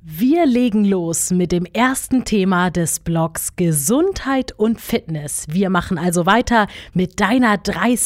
Wir legen los mit dem ersten Thema des Blogs Gesundheit und Fitness. Wir machen also weiter mit deiner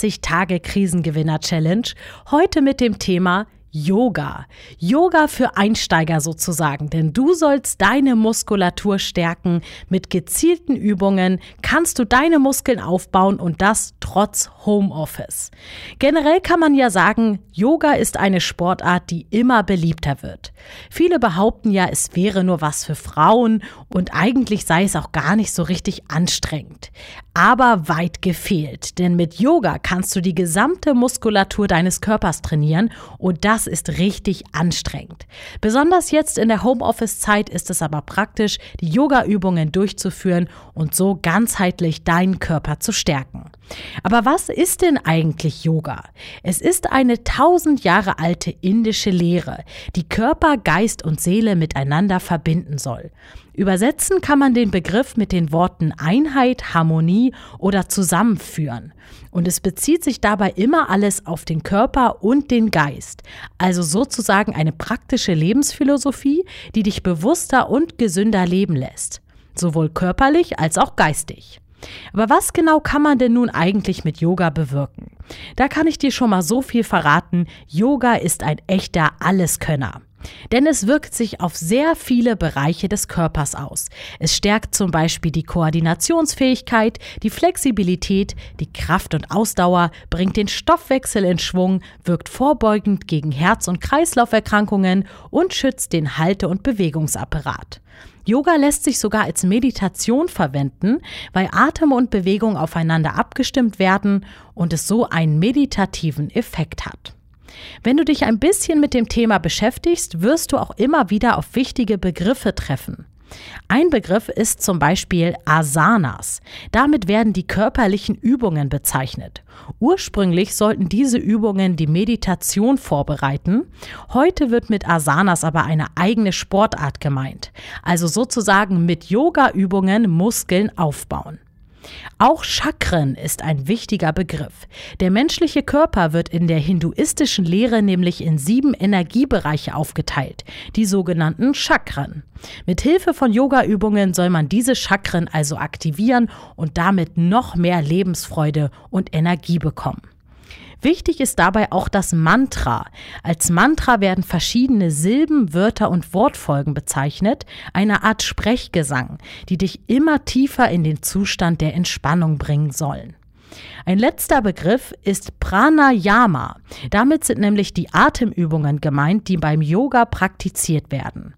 30-Tage-Krisengewinner-Challenge. Heute mit dem Thema Yoga. Yoga für Einsteiger sozusagen, denn du sollst deine Muskulatur stärken. Mit gezielten Übungen kannst du deine Muskeln aufbauen und das trotz Homeoffice. Generell kann man ja sagen, Yoga ist eine Sportart, die immer beliebter wird. Viele behaupten ja, es wäre nur was für Frauen und eigentlich sei es auch gar nicht so richtig anstrengend. Aber weit gefehlt, denn mit Yoga kannst du die gesamte Muskulatur deines Körpers trainieren und das ist richtig anstrengend. Besonders jetzt in der Homeoffice-Zeit ist es aber praktisch, die Yoga-Übungen durchzuführen und so ganzheitlich deinen Körper zu stärken. Aber was ist denn eigentlich Yoga? Es ist eine 1000 Jahre alte indische Lehre, die Körper, Geist und Seele miteinander verbinden soll. Übersetzen kann man den Begriff mit den Worten Einheit, Harmonie oder Zusammenführen. Und es bezieht sich dabei immer alles auf den Körper und den Geist. Also sozusagen eine praktische Lebensphilosophie, die dich bewusster und gesünder leben lässt. Sowohl körperlich als auch geistig. Aber was genau kann man denn nun eigentlich mit Yoga bewirken? Da kann ich dir schon mal so viel verraten, Yoga ist ein echter Alleskönner. Denn es wirkt sich auf sehr viele Bereiche des Körpers aus. Es stärkt zum Beispiel die Koordinationsfähigkeit, die Flexibilität, die Kraft und Ausdauer, bringt den Stoffwechsel in Schwung, wirkt vorbeugend gegen Herz- und Kreislauferkrankungen und schützt den Halte- und Bewegungsapparat. Yoga lässt sich sogar als Meditation verwenden, weil Atem und Bewegung aufeinander abgestimmt werden und es so einen meditativen Effekt hat. Wenn du dich ein bisschen mit dem Thema beschäftigst, wirst du auch immer wieder auf wichtige Begriffe treffen. Ein Begriff ist zum Beispiel Asanas. Damit werden die körperlichen Übungen bezeichnet. Ursprünglich sollten diese Übungen die Meditation vorbereiten. Heute wird mit Asanas aber eine eigene Sportart gemeint. Also sozusagen mit Yoga-Übungen Muskeln aufbauen. Auch Chakren ist ein wichtiger Begriff. Der menschliche Körper wird in der hinduistischen Lehre nämlich in 7 Energiebereiche aufgeteilt, die sogenannten Chakren. Mit Hilfe von Yoga-Übungen soll man diese Chakren also aktivieren und damit noch mehr Lebensfreude und Energie bekommen. Wichtig ist dabei auch das Mantra. Als Mantra werden verschiedene Silben, Wörter und Wortfolgen bezeichnet, eine Art Sprechgesang, die dich immer tiefer in den Zustand der Entspannung bringen sollen. Ein letzter Begriff ist Pranayama. Damit sind nämlich die Atemübungen gemeint, die beim Yoga praktiziert werden.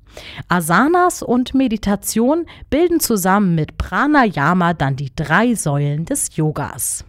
Asanas und Meditation bilden zusammen mit Pranayama dann die 3 Säulen des Yogas.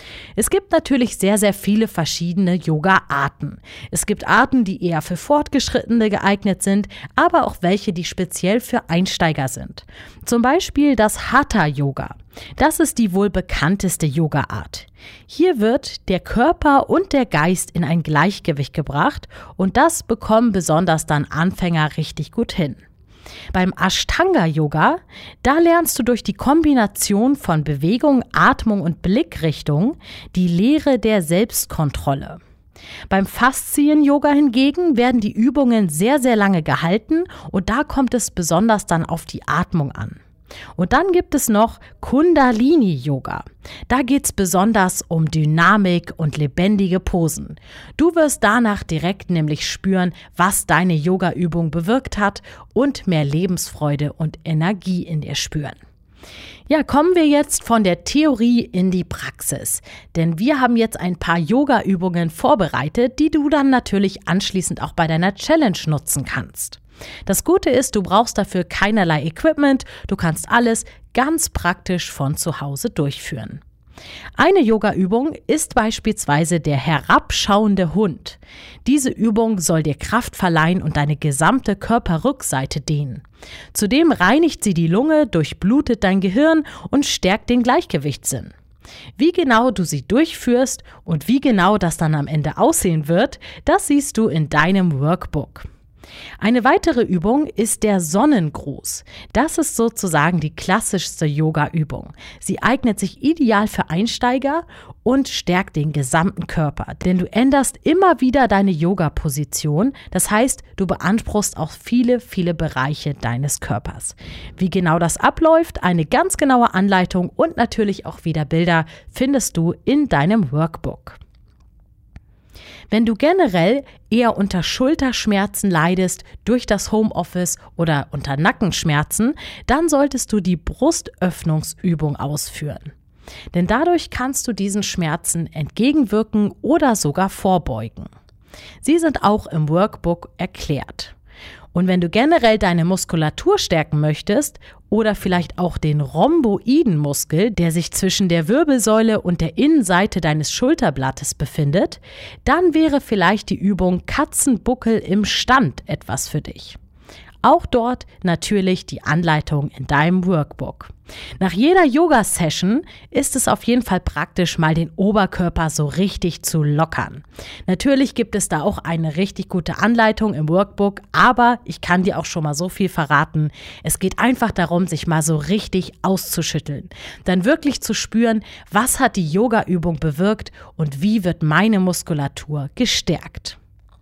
Es gibt natürlich sehr, sehr viele verschiedene Yoga-Arten. Es gibt Arten, die eher für Fortgeschrittene geeignet sind, aber auch welche, die speziell für Einsteiger sind. Zum Beispiel das Hatha-Yoga. Das ist die wohl bekannteste Yoga-Art. Hier wird der Körper und der Geist in ein Gleichgewicht gebracht und das bekommen besonders dann Anfänger richtig gut hin. Beim Ashtanga-Yoga, da lernst du durch die Kombination von Bewegung, Atmung und Blickrichtung die Lehre der Selbstkontrolle. Beim Faszien-Yoga hingegen werden die Übungen sehr, sehr lange gehalten und da kommt es besonders dann auf die Atmung an. Und dann gibt es noch Kundalini-Yoga. Da geht es besonders um Dynamik und lebendige Posen. Du wirst danach direkt nämlich spüren, was deine Yoga-Übung bewirkt hat und mehr Lebensfreude und Energie in dir spüren. Ja, kommen wir jetzt von der Theorie in die Praxis. Denn wir haben jetzt ein paar Yoga-Übungen vorbereitet, die du dann natürlich anschließend auch bei deiner Challenge nutzen kannst. Das Gute ist, du brauchst dafür keinerlei Equipment, du kannst alles ganz praktisch von zu Hause durchführen. Eine Yoga-Übung ist beispielsweise der herabschauende Hund. Diese Übung soll dir Kraft verleihen und deine gesamte Körperrückseite dehnen. Zudem reinigt sie die Lunge, durchblutet dein Gehirn und stärkt den Gleichgewichtssinn. Wie genau du sie durchführst und wie genau das dann am Ende aussehen wird, das siehst du in deinem Workbook. Eine weitere Übung ist der Sonnengruß. Das ist sozusagen die klassischste Yoga-Übung. Sie eignet sich ideal für Einsteiger und stärkt den gesamten Körper, denn du änderst immer wieder deine Yoga-Position. Das heißt, du beanspruchst auch viele, viele Bereiche deines Körpers. Wie genau das abläuft, eine ganz genaue Anleitung und natürlich auch wieder Bilder findest du in deinem Workbook. Wenn du generell eher unter Schulterschmerzen leidest durch das Homeoffice oder unter Nackenschmerzen, dann solltest du die Brustöffnungsübung ausführen. Denn dadurch kannst du diesen Schmerzen entgegenwirken oder sogar vorbeugen. Sie sind auch im Workbook erklärt. Und wenn du generell deine Muskulatur stärken möchtest oder vielleicht auch den Rhomboidenmuskel, der sich zwischen der Wirbelsäule und der Innenseite deines Schulterblattes befindet, dann wäre vielleicht die Übung Katzenbuckel im Stand etwas für dich. Auch dort natürlich die Anleitung in deinem Workbook. Nach jeder Yoga-Session ist es auf jeden Fall praktisch, mal den Oberkörper so richtig zu lockern. Natürlich gibt es da auch eine richtig gute Anleitung im Workbook, aber ich kann dir auch schon mal so viel verraten. Es geht einfach darum, sich mal so richtig auszuschütteln. Dann wirklich zu spüren, was hat die Yoga-Übung bewirkt und wie wird meine Muskulatur gestärkt.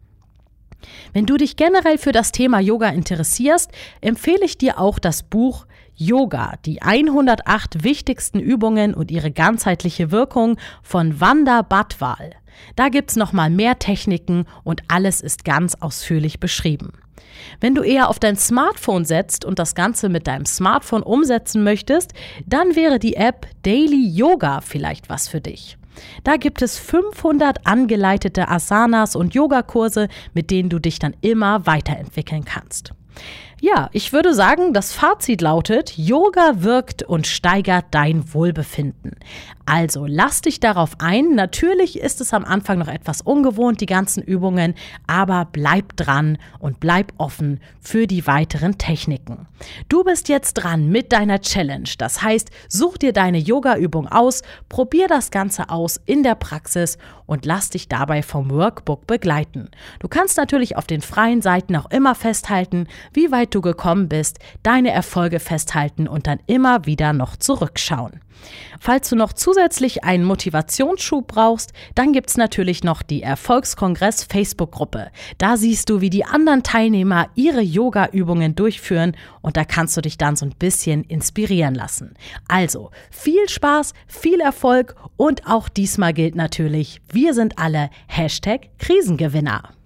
Wenn du dich generell für das Thema Yoga interessierst, empfehle ich dir auch das Buch Yoga, die 108 wichtigsten Übungen und ihre ganzheitliche Wirkung von Wanda Badwal. Da gibt's nochmal mehr Techniken und alles ist ganz ausführlich beschrieben. Wenn du eher auf dein Smartphone setzt und das Ganze mit deinem Smartphone umsetzen möchtest, dann wäre die App Daily Yoga vielleicht was für dich. Da gibt es 500 angeleitete Asanas und Yogakurse, mit denen du dich dann immer weiterentwickeln kannst. Ja, ich würde sagen, das Fazit lautet, Yoga wirkt und steigert dein Wohlbefinden. Also lass dich darauf ein. Natürlich ist es am Anfang noch etwas ungewohnt, die ganzen Übungen, aber bleib dran und bleib offen für die weiteren Techniken. Du bist jetzt dran mit deiner Challenge. Das heißt, such dir deine Yoga-Übung aus, probier das Ganze aus in der Praxis und lass dich dabei vom Workbook begleiten. Du kannst natürlich auf den freien Seiten auch immer festhalten, wie weit du gekommen bist, deine Erfolge festhalten und dann immer wieder noch zurückschauen. Falls du noch zusätzlich einen Motivationsschub brauchst, dann gibt's natürlich noch die Erfolgskongress Facebook-Gruppe. Da siehst du, wie die anderen Teilnehmer ihre Yoga-Übungen durchführen und da kannst du dich dann so ein bisschen inspirieren lassen. Also viel Spaß, viel Erfolg und auch diesmal gilt natürlich, wir sind alle #Krisengewinner.